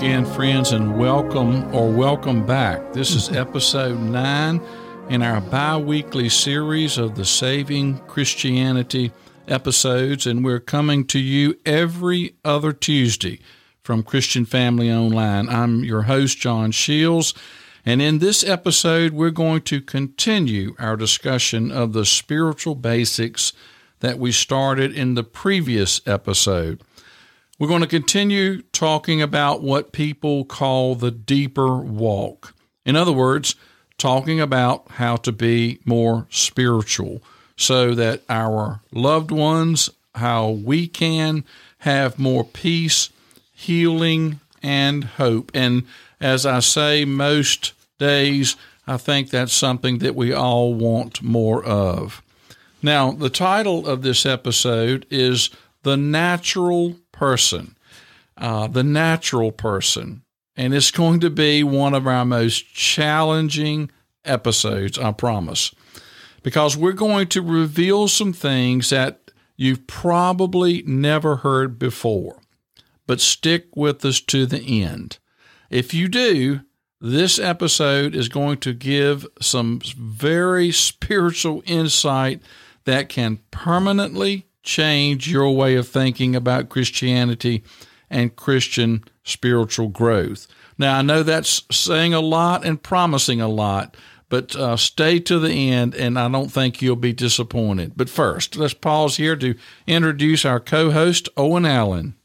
again, friends, and welcome back. This is episode 9 in our bi-weekly series of the Saving Christianity episodes, and we're coming to you every other Tuesday from Christian Family Online. I'm your host, John Shields, and in this episode, we're going to continue our discussion of the spiritual basics that we started in the previous episode. We're going to continue talking about what people call the deeper walk. In other words, talking about how to be more spiritual so that our loved ones, how we can have more peace, healing, and hope. And as I say most days, I think that's something that we all want more of. Now, the title of this episode is The Natural Person. The natural person. And it's going to be one of our most challenging episodes, I promise, because we're going to reveal some things that you've probably never heard before. But stick with us to the end. If you do, this episode is going to give some very spiritual insight that can permanently change your way of thinking about Christianity and Christian spiritual growth. Now, I know that's saying a lot and promising a lot, but stay to the end, and I don't think you'll be disappointed. But first, let's pause here to introduce our co-host, Owen Allen.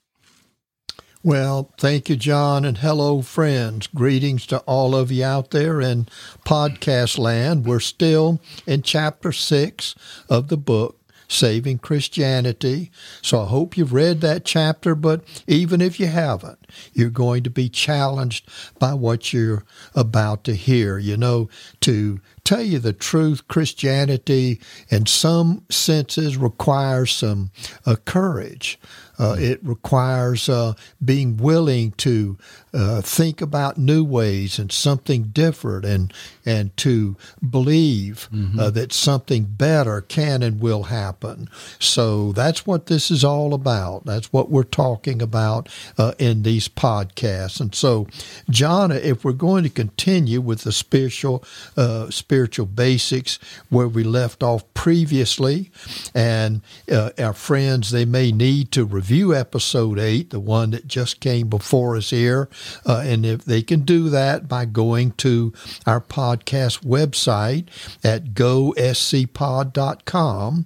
Well, thank you, John, and hello, friends. Greetings to all of you out there in podcast land. We're still in chapter 6 of the book, Saving Christianity. So I hope you've read that chapter, but even if you haven't, you're going to be challenged by what you're about to hear. You know, to tell you the truth, Christianity in some senses requires some courage. It requires being willing to think about new ways and something different, and to believe that something better can and will happen. So that's what this is all about. That's what we're talking about in these podcasts. And so, John, if we're going to continue with the spiritual basics where we left off previously, and our friends, they may need to review episode 8, the one that just came before us here, and if they can do that by going to our podcast website at goscpod.com,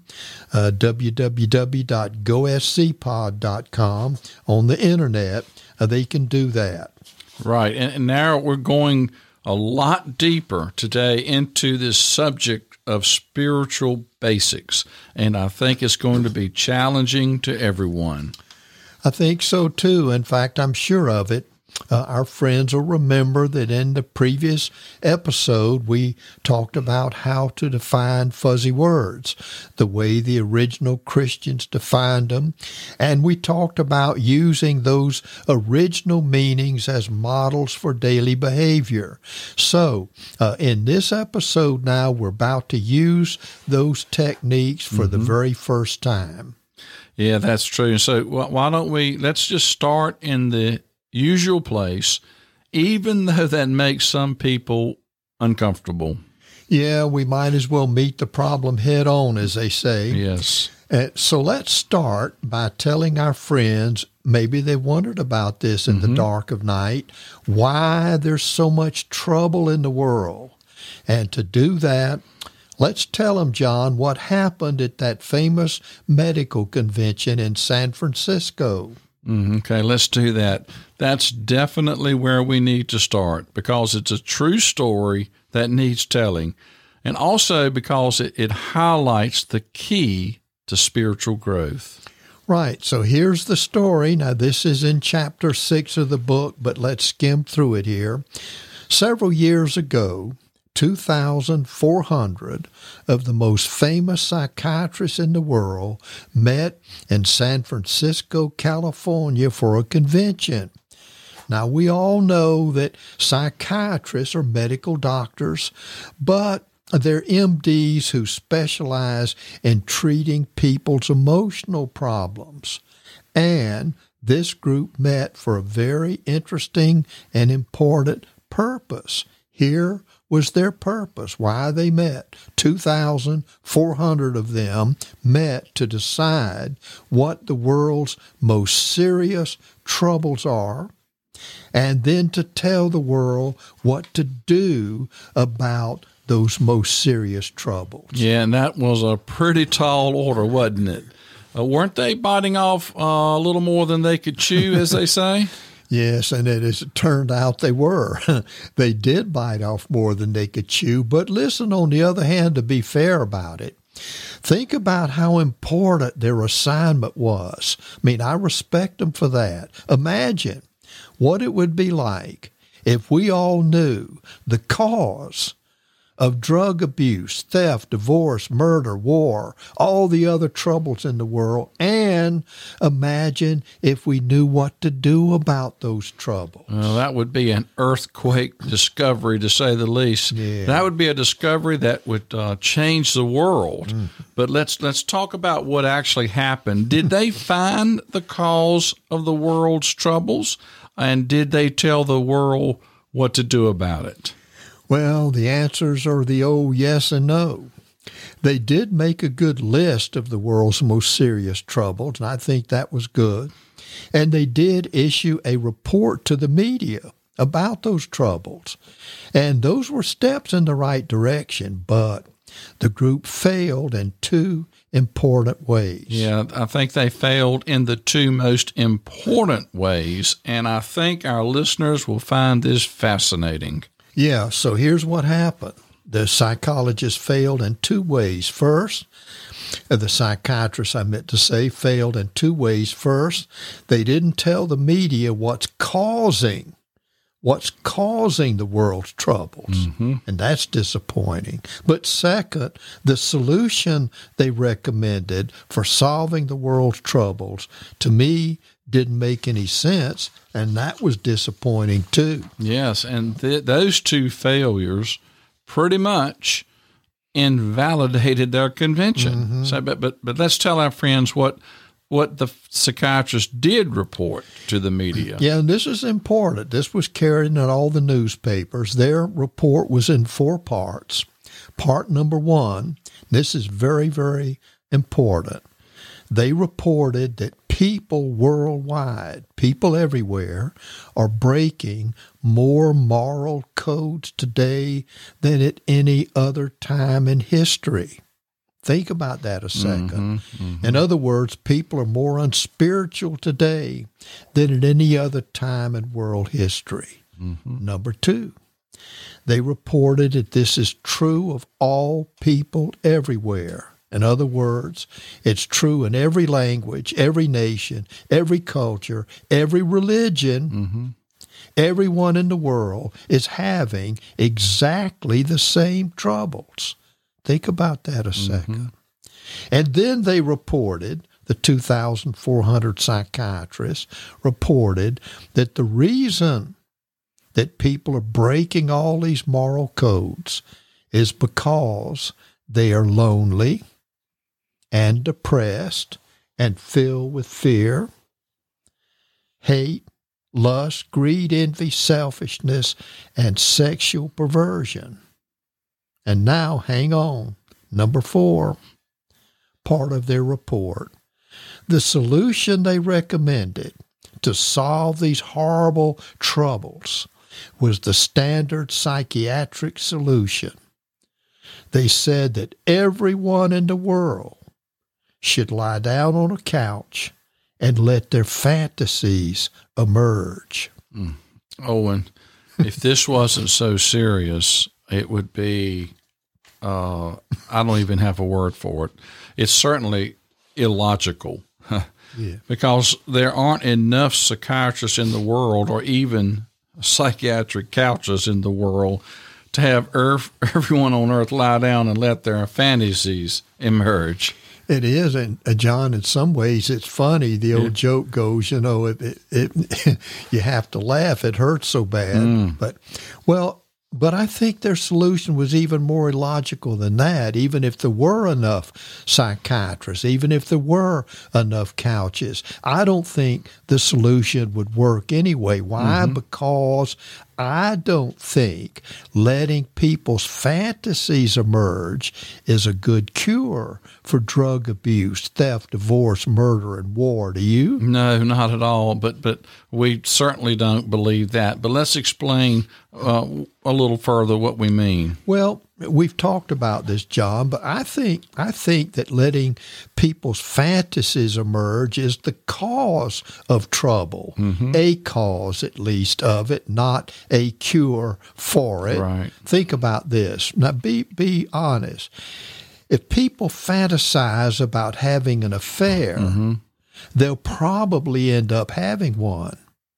www.goscpod.com on the internet, they can do that. Right, and now we're going a lot deeper today into this subject of spiritual basics, and I think it's going to be challenging to everyone. I think so, too. In fact, I'm sure of it. Our friends will remember that in the previous episode, we talked about how to define fuzzy words, the way the original Christians defined them, and we talked about using those original meanings as models for daily behavior. So, in this episode now, we're about to use those techniques for the very first time. Yeah, that's true. So why don't let's just start in the usual place, even though that makes some people uncomfortable. Yeah, we might as well meet the problem head on, as they say. Yes. So let's start by telling our friends, maybe they wondered about this in the dark of night, why there's so much trouble in the world. And to do that, let's tell them, John, what happened at that famous medical convention in San Francisco. Okay, let's do that. That's definitely where we need to start, because it's a true story that needs telling, and also because it highlights the key to spiritual growth. Right, so here's the story. Now, this is in chapter 6 of the book, but let's skim through it here. Several years ago, 2,400 of the most famous psychiatrists in the world met in San Francisco, California for a convention. Now, we all know that psychiatrists are medical doctors, but they're MDs who specialize in treating people's emotional problems. And this group met for a very interesting and important purpose. Here was their purpose, why they met. 2,400 of them met to decide what the world's most serious troubles are, and then to tell the world what to do about those most serious troubles. Yeah, and that was a pretty tall order, wasn't it? Weren't they biting off a little more than they could chew, as they say? Yes, and as it turned out, they were. They did bite off more than they could chew. But listen, on the other hand, to be fair about it, think about how important their assignment was. I mean, I respect them for that. Imagine what it would be like if we all knew the cause of drug abuse, theft, divorce, murder, war, all the other troubles in the world, and imagine if we knew what to do about those troubles. Well, that would be an earthquake discovery, to say the least. Yeah. That would be a discovery that would change the world. But let's talk about what actually happened. Did they find the cause of the world's troubles, and did they tell the world what to do about it? Well, the answers are the old yes and no. They did make a good list of the world's most serious troubles, and I think that was good. And they did issue a report to the media about those troubles. And those were steps in the right direction, but the group failed in two important ways. Yeah, I think they failed in the two most important ways, and I think our listeners will find this fascinating. Yeah, so here's what happened. The psychologists failed in two ways. First, the psychiatrists, I meant to say, failed in two ways. First, they didn't tell the media what's causing the world's troubles, and that's disappointing. But second, the solution they recommended for solving the world's troubles, to me, didn't make any sense, and that was disappointing too. Yes, and those two failures pretty much invalidated their convention. So, but let's tell our friends what the psychiatrists did report to the media. Yeah, and this is important. This was carried in all the newspapers. Their report was in 4 parts. Part number 1, this is very, very important. They reported that people worldwide, people everywhere, are breaking more moral codes today than at any other time in history. Think about that a second. In other words, people are more unspiritual today than at any other time in world history. Number 2, they reported that this is true of all people everywhere. In other words, it's true in every language, every nation, every culture, every religion. Everyone in the world is having exactly the same troubles. Think about that a second. And then they reported, the 2,400 psychiatrists reported, that the reason that people are breaking all these moral codes is because they are lonely and depressed and filled with fear, hate, lust, greed, envy, selfishness, and sexual perversion. And now, hang on, number 4, part of their report. The solution they recommended to solve these horrible troubles was the standard psychiatric solution. They said that everyone in the world should lie down on a couch and let their fantasies emerge. Owen, if this wasn't so serious, it would be, I don't even have a word for it. It's certainly illogical. Because there aren't enough psychiatrists in the world, or even psychiatric couches in the world, to have everyone on earth lie down and let their fantasies emerge. It is, and John, in some ways, it's funny. The old joke goes, you know, it you have to laugh. It hurts so bad. But, well, But I think their solution was even more illogical than that. Even if there were enough psychiatrists, even if there were enough couches, I don't think the solution would work anyway. Why? Because I don't think letting people's fantasies emerge is a good cure for drug abuse, theft, divorce, murder, and war. Do you? No, not at all. But we certainly don't believe that. But let's explain a little further what we mean. Well, we've talked about this, John, but I think that letting people's fantasies emerge is the cause of trouble, a cause at least of it, not a cure for it. Right. Think about this. Now, be honest. If people fantasize about having an affair, they'll probably end up having one.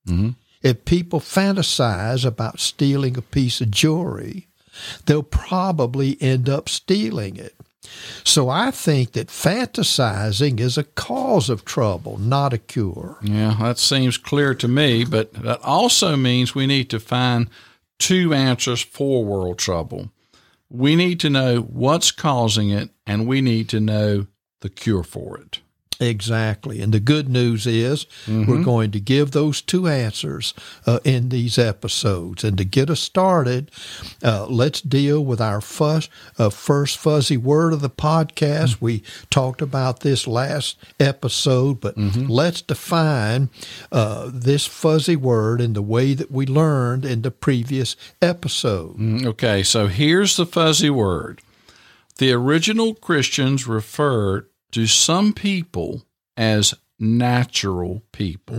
If people fantasize about stealing a piece of jewelry, they'll probably end up stealing it. So I think that fantasizing is a cause of trouble, not a cure. Yeah, that seems clear to me, but that also means we need to find two answers for world trouble. We need to know what's causing it, and we need to know the cure for it. Exactly. And the good news is we're going to give those two answers in these episodes. And to get us started, let's deal with our first fuzzy word of the podcast. We talked about this last episode, but let's define this fuzzy word in the way that we learned in the previous episode. Okay, so here's the fuzzy word. The original Christians referred to some people as natural people.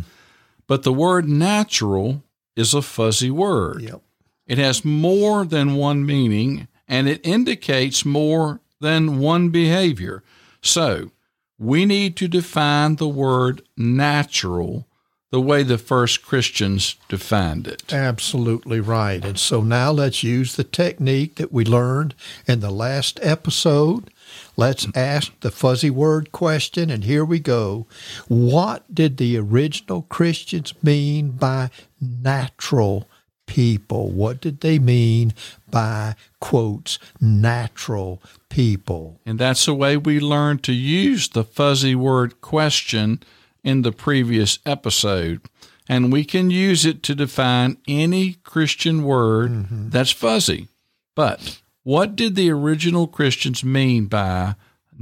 But the word natural is a fuzzy word. Yep. It has more than one meaning, and it indicates more than one behavior. So we need to define the word natural the way the first Christians defined it. Absolutely right. And so now let's use the technique that we learned in the last episode. Let's ask the fuzzy word question, and here we go. What did the original Christians mean by natural people? What did they mean by, quotes, natural people? And that's the way we learned to use the fuzzy word question in the previous episode. And we can use it to define any Christian word that's fuzzy. But what did the original Christians mean by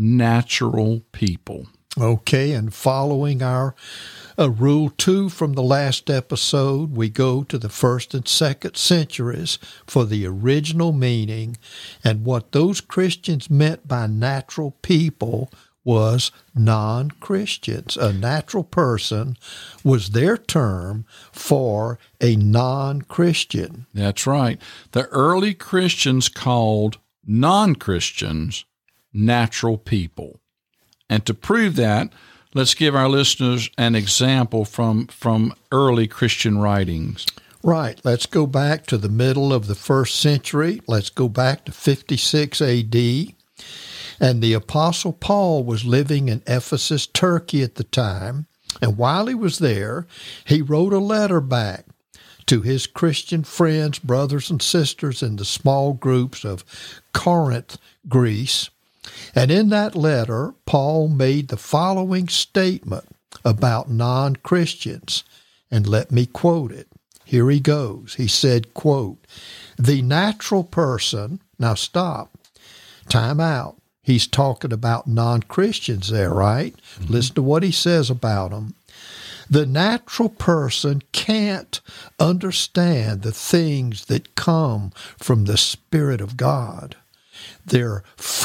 natural people? Okay, and following our rule 2 from the last episode, we go to the 1st and 2nd centuries for the original meaning, and what those Christians meant by natural people was non-Christians. A natural person was their term for a non-Christian. That's right. The early Christians called non-Christians natural people. And to prove that, let's give our listeners an example from early Christian writings. Right. Let's go back to the middle of the 1st century. Let's go back to 56 A.D., and the Apostle Paul was living in Ephesus, Turkey at the time. And while he was there, he wrote a letter back to his Christian friends, brothers and sisters in the small groups of Corinth, Greece. And in that letter, Paul made the following statement about non-Christians. And let me quote it. Here he goes. He said, quote, "The natural person," now stop, time out. He's talking about non-Christians there, right? Listen to what he says about them. "The natural person can't understand the things that come from the Spirit of God. They're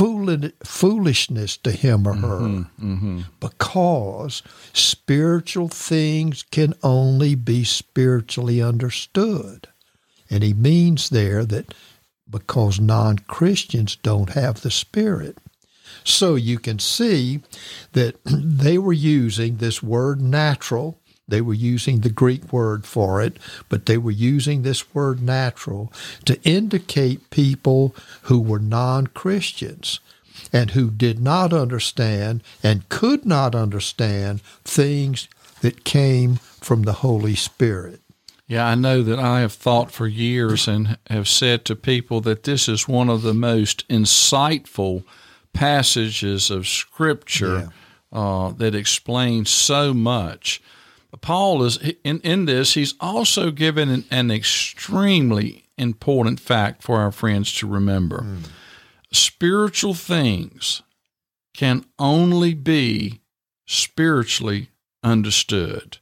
foolishness to him or her, because spiritual things can only be spiritually understood." And he means there that because non-Christians don't have the Spirit. So you can see that they were using this word natural. They were using the Greek word for it, but they were using this word natural to indicate people who were non-Christians and who did not understand and could not understand things that came from the Holy Spirit. Yeah, I know that I have thought for years and have said to people that this is one of the most insightful passages of Scripture that explains so much. Paul is in this. He's also given an extremely important fact for our friends to remember. Spiritual things can only be spiritually understood.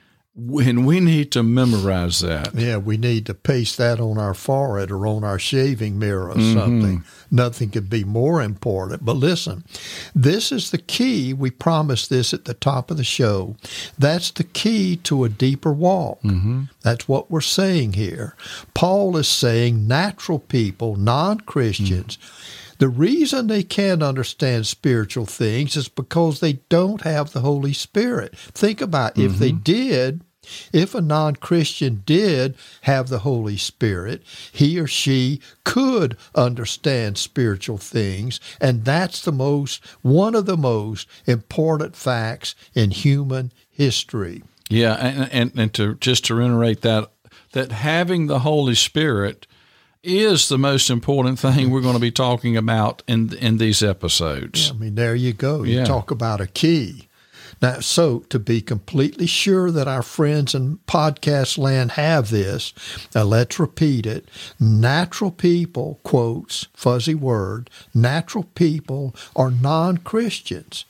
And we need to memorize that. Yeah, we need to paste that on our forehead or on our shaving mirror or something. Nothing could be more important. But listen, this is the key. We promised this at the top of the show. That's the key to a deeper walk. That's what we're saying here. Paul is saying natural people, non-Christians, the reason they can't understand spiritual things is because they don't have the Holy Spirit. Think about if they did, if a non-Christian did have the Holy Spirit, he or she could understand spiritual things, and that's one of the most important facts in human history. Yeah, and to reiterate that having the Holy Spirit is the most important thing we're going to be talking about in these episodes. Yeah, I mean, there you go. You talk about a key. Now, so to be completely sure that our friends in podcast land have this, now let's repeat it. Natural people, quotes, fuzzy word, natural people are non-Christians,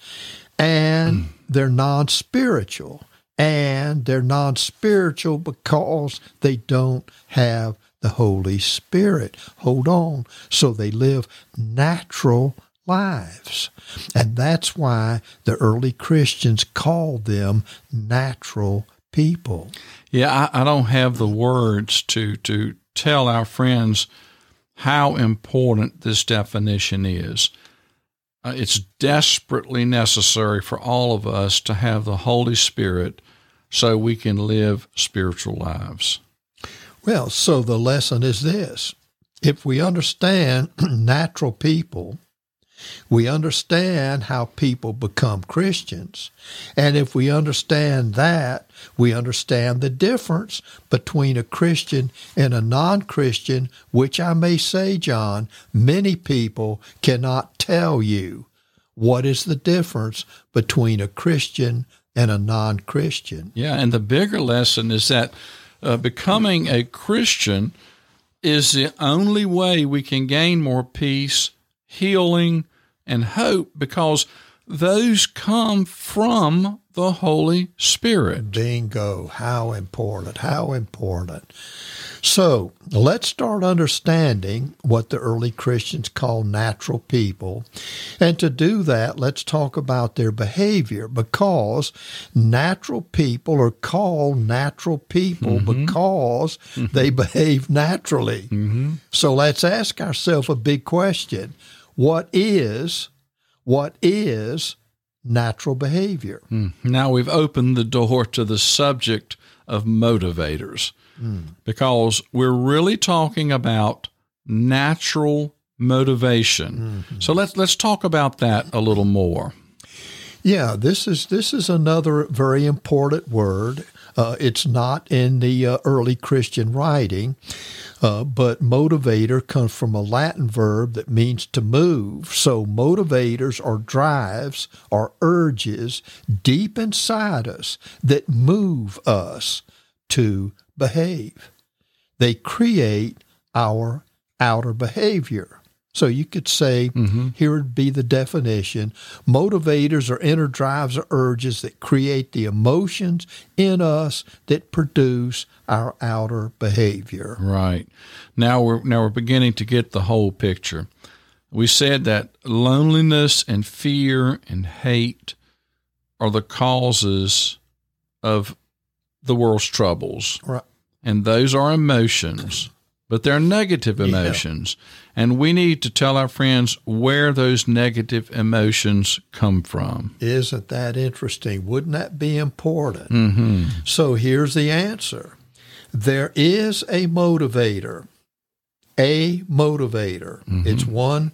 and they're non-spiritual, and they're non-spiritual because they don't have the Holy Spirit. Hold on. So they live natural lives. And that's why the early Christians called them natural people. Yeah, I don't have the words to tell our friends how important this definition is. It's desperately necessary for all of us to have the Holy Spirit so we can live spiritual lives. Well, so the lesson is this. If we understand natural people, we understand how people become Christians. And if we understand that, we understand the difference between a Christian and a non-Christian, which I may say, John, many people cannot tell you what is the difference between a Christian and a non-Christian. Yeah, and the bigger lesson is that becoming a Christian is the only way we can gain more peace, healing, and hope, because those come from the Holy Spirit. Bingo. How important, how important. So let's start understanding what the early Christians call natural people. And to do that, let's talk about their behavior, because natural people are called natural people because they behave naturally. So let's ask ourselves a big question. What is natural behavior? Now we've opened the door to the subject of motivators, because we're really talking about natural motivation. So let's talk about that a little more. Yeah, this is another very important word. It's not in the early Christian writing, but motivator comes from a Latin verb that means to move. So motivators are drives or urges deep inside us that move us to behave. They create our outer behavior. So you could say, here would be the definition, motivators are inner drives or urges that create the emotions in us that produce our outer behavior. Right. Now we're beginning to get the whole picture. We said that loneliness and fear and hate are the causes of the world's troubles. Right. And those are emotions, but they're negative emotions. And we need to tell our friends where those negative emotions come from. Isn't that interesting? Wouldn't that be important? So here's the answer. There is a motivator. It's one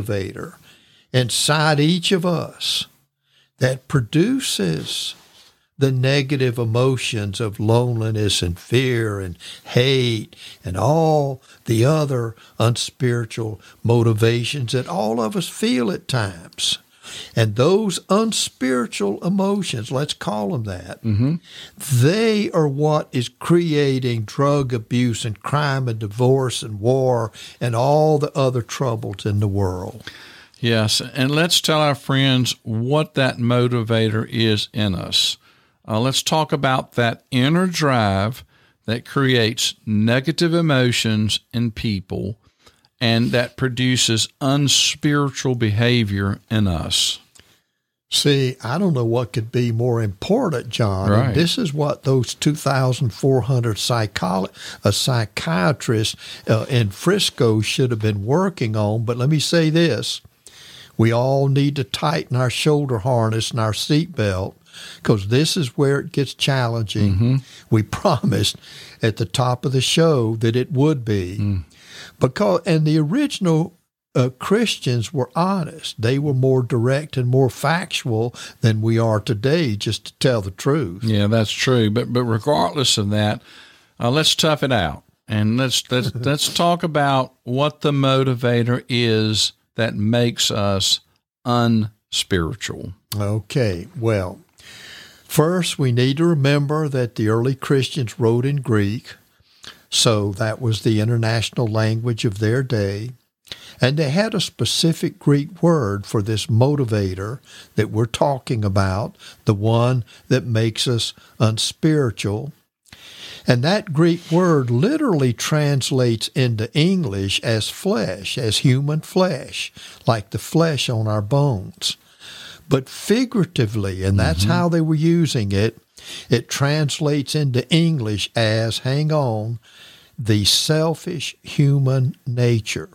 motivator inside each of us that produces the negative emotions of loneliness and fear and hate and all the other unspiritual motivations that all of us feel at times. And those unspiritual emotions, let's call them that, they are what is creating drug abuse and crime and divorce and war and all the other troubles in the world. Yes, and let's tell our friends what that motivator is in us. Let's talk about that inner drive that creates negative emotions in people and that produces unspiritual behavior in us. See, I don't know what could be more important, John. Right. And this is what those 2,400 psychiatrists in Frisco should have been working on. But let me say this. We all need to tighten our shoulder harness and our seatbelt, because this is where it gets challenging. We promised at the top of the show that it would be. And the original Christians were honest. They were more direct and more factual than we are today, just to tell the truth. Yeah, that's true. But regardless of that, let's tough it out. And let's talk about what the motivator is that makes us unspiritual. Okay, well, first we need to remember that the early Christians wrote in Greek, so that was the international language of their day, and they had a specific Greek word for this motivator that we're talking about, the one that makes us unspiritual. And that Greek word literally translates into English as flesh, as human flesh, like the flesh on our bones. But figuratively, and that's how they were using it, it translates into English as, hang on, the selfish human nature.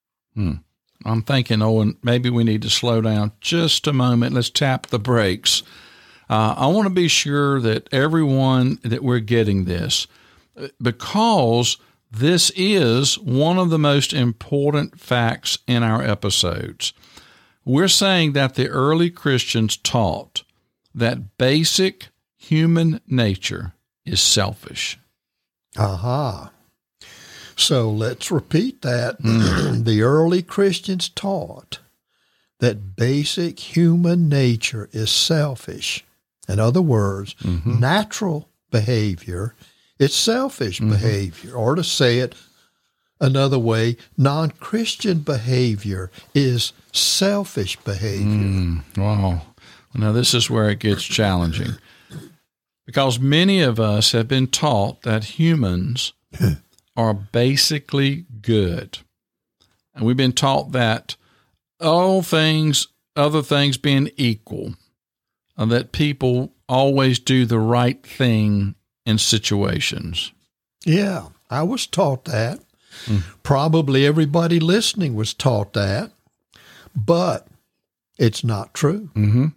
I'm thinking, Owen, maybe we need to slow down just a moment. Let's tap the brakes. I want to be sure that everyone that we're getting this, because this is one of the most important facts in our episodes. We're saying that the early Christians taught that basic human nature is selfish. Aha. So let's repeat that. The early Christians taught that basic human nature is selfish. In other words, natural behavior is selfish behavior. Or to say it another way, non-Christian behavior is selfish behavior. Wow. Now, this is where it gets challenging, because many of us have been taught that humans are basically good. And we've been taught that other things being equal, that people always do the right thing in situations. Yeah, I was taught that. Probably everybody listening was taught that, but it's not true.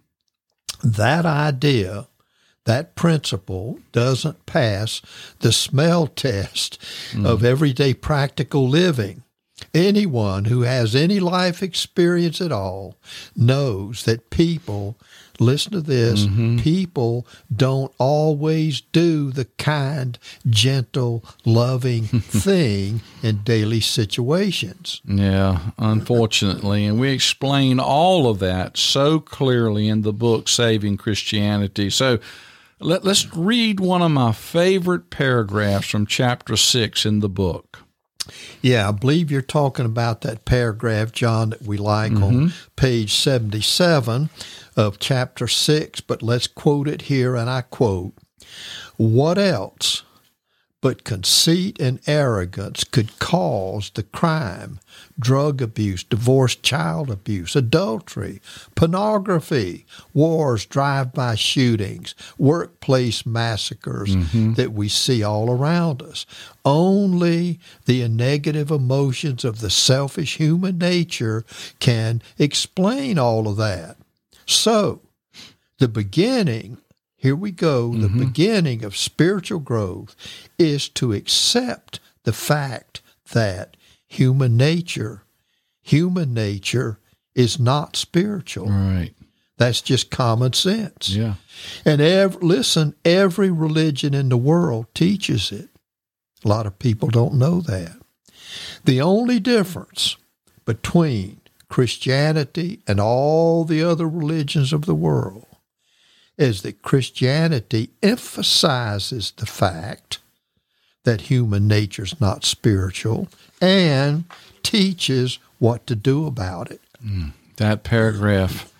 That idea, that principle doesn't pass the smell test of everyday practical living. Anyone who has any life experience at all knows that people, listen to this, people don't always do the kind, gentle, loving thing in daily situations. Yeah, unfortunately. And we explain all of that so clearly in the book, Saving Christianity. So let's read one of my favorite paragraphs from chapter 6 in the book. Yeah, I believe you're talking about that paragraph, John, that we like on page 77 of chapter 6, but let's quote it here, and I quote, "What else but conceit and arrogance could cause the crime, drug abuse, divorce, child abuse, adultery, pornography, wars, drive-by shootings, workplace massacres that we see all around us? Only the negative emotions of the selfish human nature can explain all of that. So, the beginning, here we go, the beginning of spiritual growth is to accept the fact that human nature is not spiritual. Right. That's just common sense. Yeah. And every religion in the world teaches it. A lot of people don't know that. The only difference between Christianity and all the other religions of the world is that Christianity emphasizes the fact that human nature is not spiritual and teaches what to do about it. That paragraph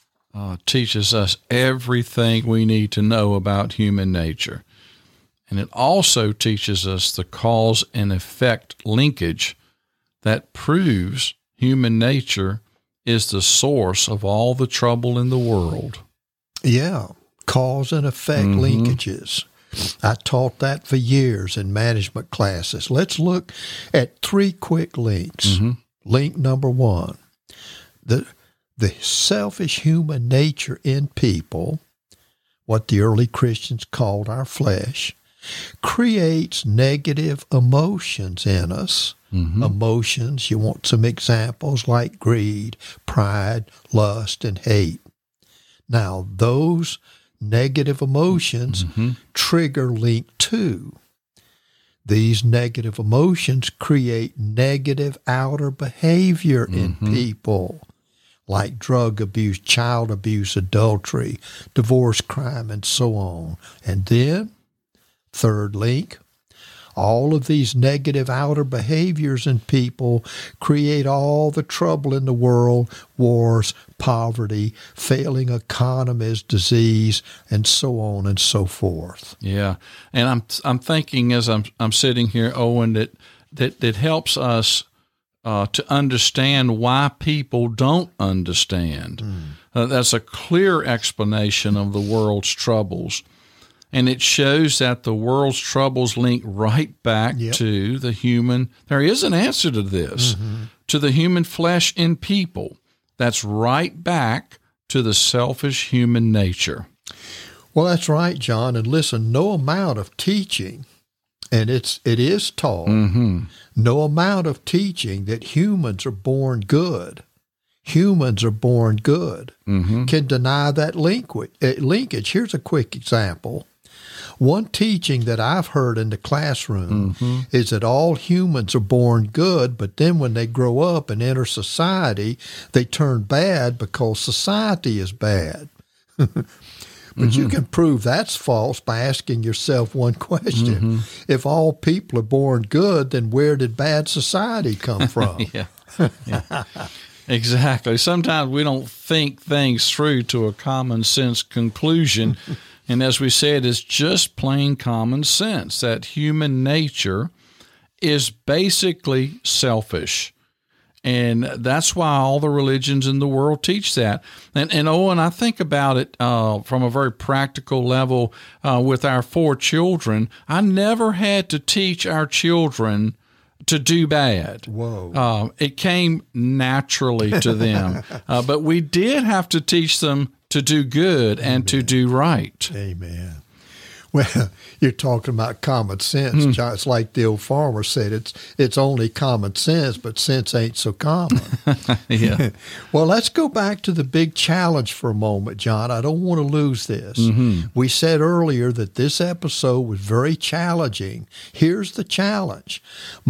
teaches us everything we need to know about human nature. And it also teaches us the cause and effect linkage that proves human nature is the source of all the trouble in the world. Yeah, cause and effect linkages. I taught that for years in management classes. Let's look at 3 quick links. Link number 1, the selfish human nature in people, what the early Christians called our flesh, creates negative emotions in us. Emotions, you want some examples like greed, pride, lust, and hate. Now, those negative emotions trigger link 2. These negative emotions create negative outer behavior in people, like drug abuse, child abuse, adultery, divorce, crime, and so on. And then, 3rd link, all of these negative outer behaviors in people create all the trouble in the world, wars, poverty, failing economies, disease, and so on and so forth. Yeah, and I'm thinking as I'm sitting here, Owen, that helps us to understand why people don't understand. That's a clear explanation of the world's troubles. And it shows that the world's troubles link right back to the human. There is an answer to this, to the human flesh in people. That's right back to the selfish human nature. Well, that's right, John. And listen, no amount of teaching, and it is taught, no amount of teaching that humans are born good, can deny that linkage. Here's a quick example. One teaching that I've heard in the classroom is that all humans are born good, but then when they grow up and enter society, they turn bad because society is bad. But you can prove that's false by asking yourself one question. If all people are born good, then where did bad society come from? Yeah. Exactly. Sometimes we don't think things through to a common sense conclusion. And as we said, it's just plain common sense that human nature is basically selfish. And that's why all the religions in the world teach that. And Owen, I think about it from a very practical level with our 4 children. I never had to teach our children to do bad. Whoa. It came naturally to them. But we did have to teach them to do good and to do right. Amen. Well, you're talking about common sense, John. It's like the old farmer said, it's only common sense, but sense ain't so common. Yeah. Well, let's go back to the big challenge for a moment, John. I don't want to lose this. We said earlier that this episode was very challenging. Here's the challenge.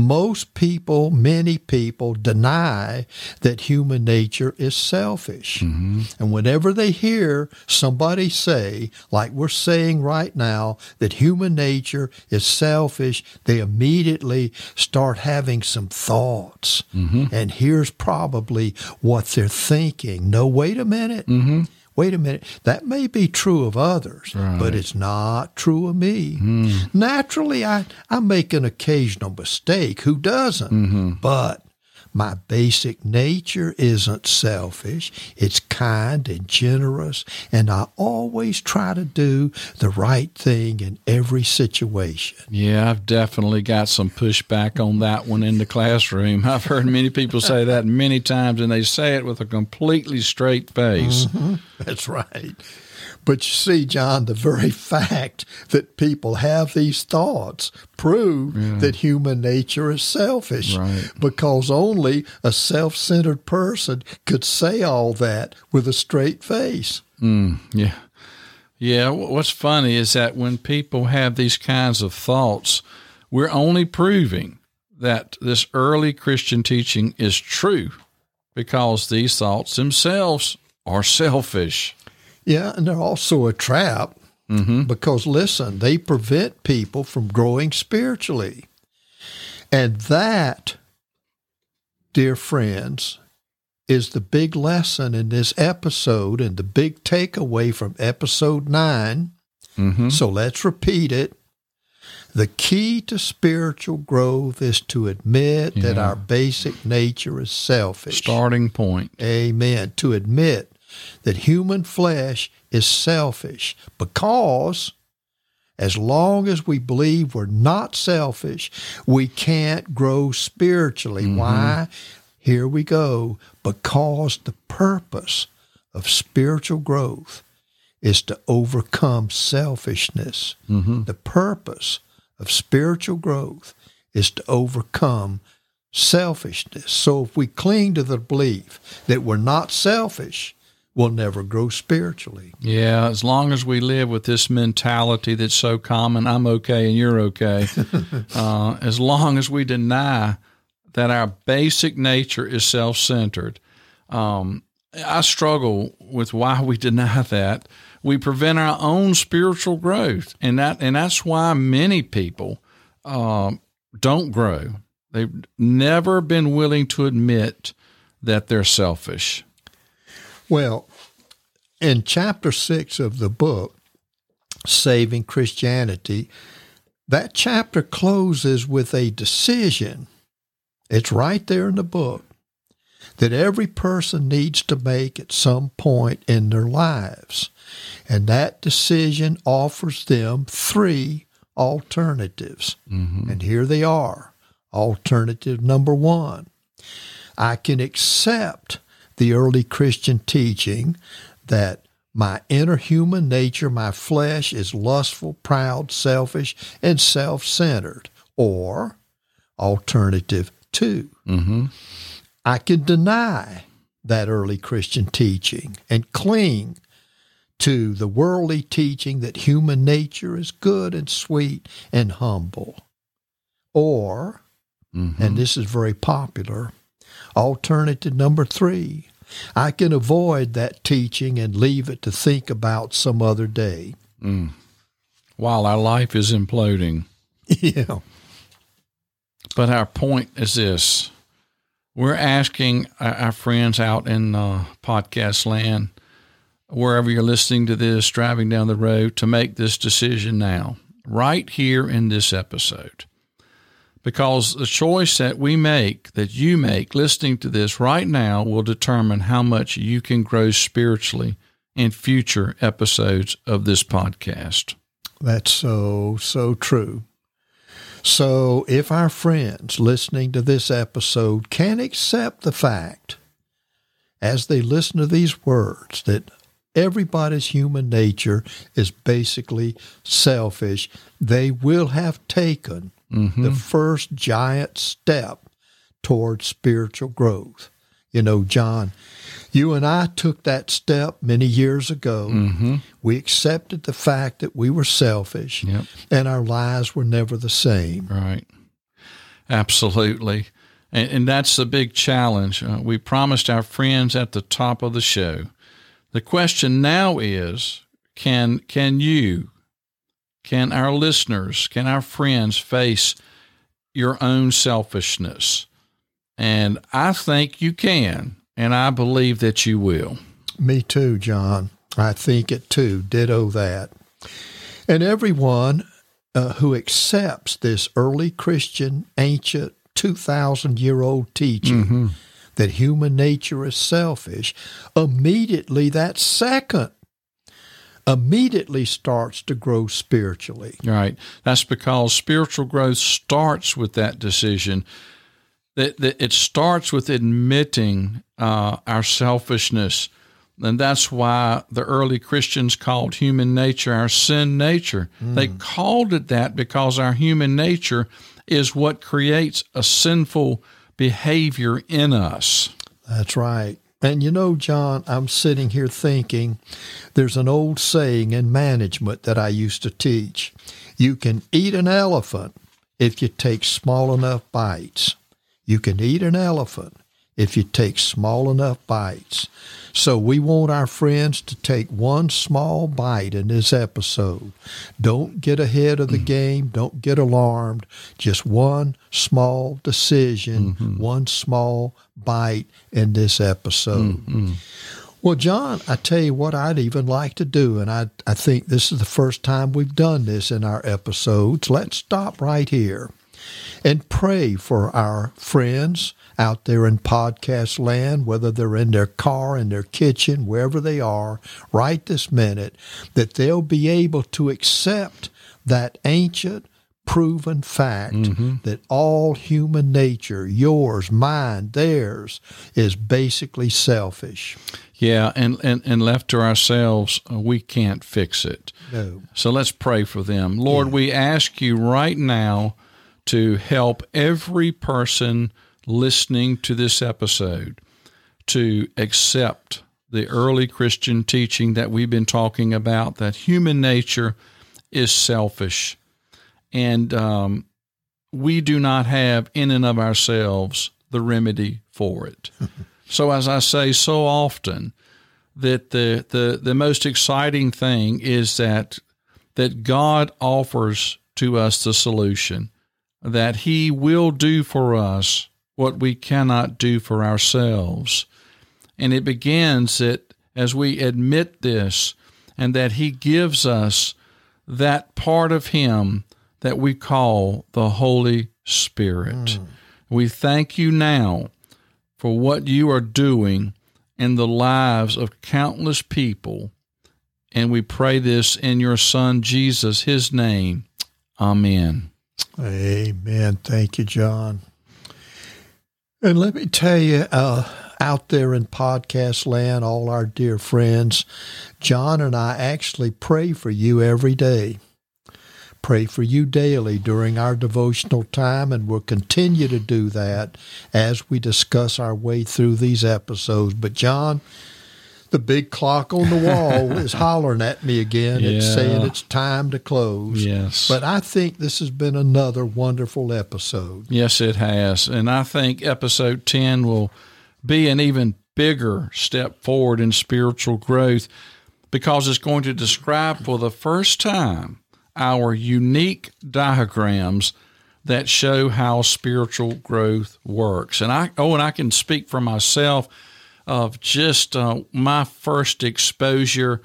Many people deny that human nature is selfish. And whenever they hear somebody say, like we're saying right now, that human nature is selfish, they immediately start having some thoughts. And here's probably what they're thinking. No, wait a minute. Wait a minute. That may be true of others, but it's not true of me. Naturally, I make an occasional mistake. Who doesn't? But my basic nature isn't selfish. It's kind and generous, and I always try to do the right thing in every situation. Yeah, I've definitely got some pushback on that one in the classroom. I've heard many people say that many times, and they say it with a completely straight face. That's right. But you see, John, the very fact that people have these thoughts prove that human nature is selfish, because only a self-centered person could say all that with a straight face. Yeah, what's funny is that when people have these kinds of thoughts, we're only proving that this early Christian teaching is true because these thoughts themselves are selfish. Yeah, and they're also a trap because, listen, they prevent people from growing spiritually. And that, dear friends, is the big lesson in this episode and the big takeaway from episode 9. So let's repeat it. The key to spiritual growth is to admit that our basic nature is selfish. Starting point. Amen. To admit that human flesh is selfish, because as long as we believe we're not selfish, we can't grow spiritually. Why? Here we go. Because the purpose of spiritual growth is to overcome selfishness. The purpose of spiritual growth is to overcome selfishness. So if we cling to the belief that we're not selfish, we'll never grow spiritually. Yeah, as long as we live with this mentality that's so common, I'm okay and you're okay, as long as we deny that our basic nature is self-centered, I struggle with why we deny that. We prevent our own spiritual growth, and that's why many people don't grow. They've never been willing to admit that they're selfish. Well, in chapter 6 of the book, Saving Christianity, that chapter closes with a decision. It's right there in the book that every person needs to make at some point in their lives. And that decision offers them 3 alternatives. And here they are. Alternative number 1, I can accept the early Christian teaching that my inner human nature, my flesh, is lustful, proud, selfish, and self-centered. Or alternative 2, I can deny that early Christian teaching and cling to the worldly teaching that human nature is good and sweet and humble. Or, and this is very popular, alternative number 3, I can avoid that teaching and leave it to think about some other day. While our life is imploding. Yeah. But our point is this. We're asking our friends out in podcast land, wherever you're listening to this, driving down the road, to make this decision now, right here in this episode. Because the choice that we make, that you make, listening to this right now, will determine how much you can grow spiritually in future episodes of this podcast. That's so true. So if our friends listening to this episode can accept the fact, as they listen to these words, that everybody's human nature is basically selfish, they will have taken the first giant step towards spiritual growth. You know, John, you and I took that step many years ago. We accepted the fact that we were selfish, and our lives were never the same. Right. Absolutely. And that's the big challenge. We promised our friends at the top of the show. The question now is, can our listeners, can our friends face your own selfishness? And I think you can, and I believe that you will. Me too, John. I think it too. Ditto that. And everyone who accepts this early Christian, ancient, 2,000-year-old teaching that human nature is selfish, immediately that second starts to grow spiritually. Right. That's because spiritual growth starts with that decision. That it starts with admitting our selfishness, And that's why the early Christians called human nature our sin nature. They called it that because our human nature is what creates a sinful behavior in us. That's right. And you know, John, I'm sitting here thinking there's an old saying in management that I used to teach. You can eat an elephant if you take small enough bites. You can eat an elephant if you take small enough bites. So we want our friends to take one small bite in this episode. Don't get ahead of the game. Don't get alarmed. Just one small decision, one small bite in this episode. Well, John, I tell you what I'd even like to do, and I think this is the first time we've done this in our episodes. Let's stop right here and pray for our friends out there in podcast land, whether they're in their car, in their kitchen, wherever they are right this minute, that they'll be able to accept that ancient, proven fact that all human nature, yours, mine, theirs, is basically selfish. Yeah, and left to ourselves, we can't fix it. No. So let's pray for them. Lord, we ask you right now to help every person listening to this episode to accept the early Christian teaching that we've been talking about, that human nature is selfish. And we do not have in and of ourselves the remedy for it. So as I say so often, that the most exciting thing is that God offers to us the solution, that he will do for us what we cannot do for ourselves. And it begins that as we admit this, and that he gives us that part of him that we call the Holy Spirit. We thank you now for what you are doing in the lives of countless people. And we pray this in your Son, Jesus, his name. Amen. Amen. Thank you, John. And let me tell you, out there in podcast land, all our dear friends, John and I actually pray for you every day. Pray for you daily during our devotional time, and we'll continue to do that as we discuss our way through these episodes. But John, the big clock on the wall is hollering at me again. Yeah. It's saying it's time to close. Yes. But I think this has been another wonderful episode. Yes, it has. And I think episode 10 will be an even bigger step forward in spiritual growth, because it's going to describe for the first time our unique diagrams that show how spiritual growth works. And I can speak for myself of just my first exposure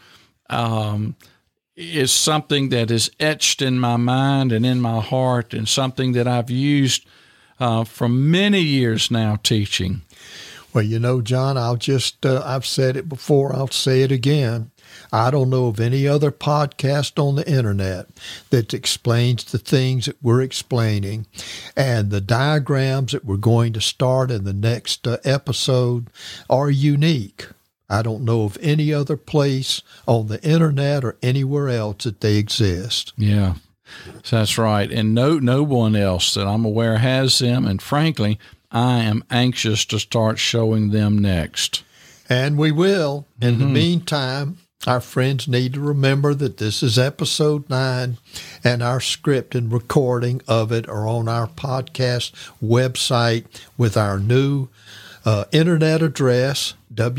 is something that is etched in my mind and in my heart, and something that I've used for many years now teaching. Well, you know, John, I've said it before, I'll say it again. I don't know of any other podcast on the internet that explains the things that we're explaining, and the diagrams that we're going to start in the next episode are unique. I don't know of any other place on the internet or anywhere else that they exist. Yeah, that's right. And no one else that I'm aware has them, and frankly, I am anxious to start showing them next. And we will. In the meantime, our friends need to remember that this is episode 9, and our script and recording of it are on our podcast website with our new internet address,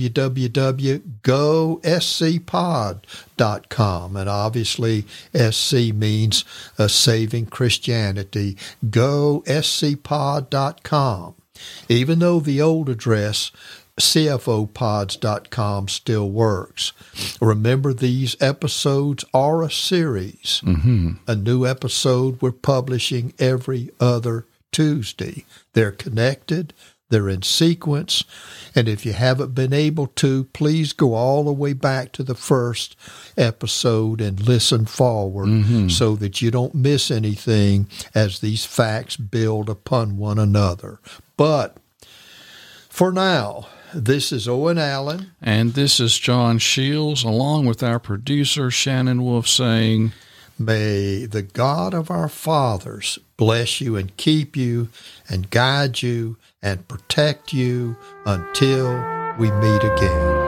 www.goscpod.com. And obviously, SC means Saving Christianity. Goscpod.com. Even though the old address, CFOpods.com, still works. Remember, these episodes are a series. A new episode we're publishing every other Tuesday. They're connected. They're in sequence. And if you haven't been able to, please go all the way back to the first episode and listen forward so that you don't miss anything as these facts build upon one another. But for now, This is Owen Allen. And this is John Shields, along with our producer, Shannon Wolf, saying, May the God of our fathers bless you and keep you and guide you and protect you until we meet again.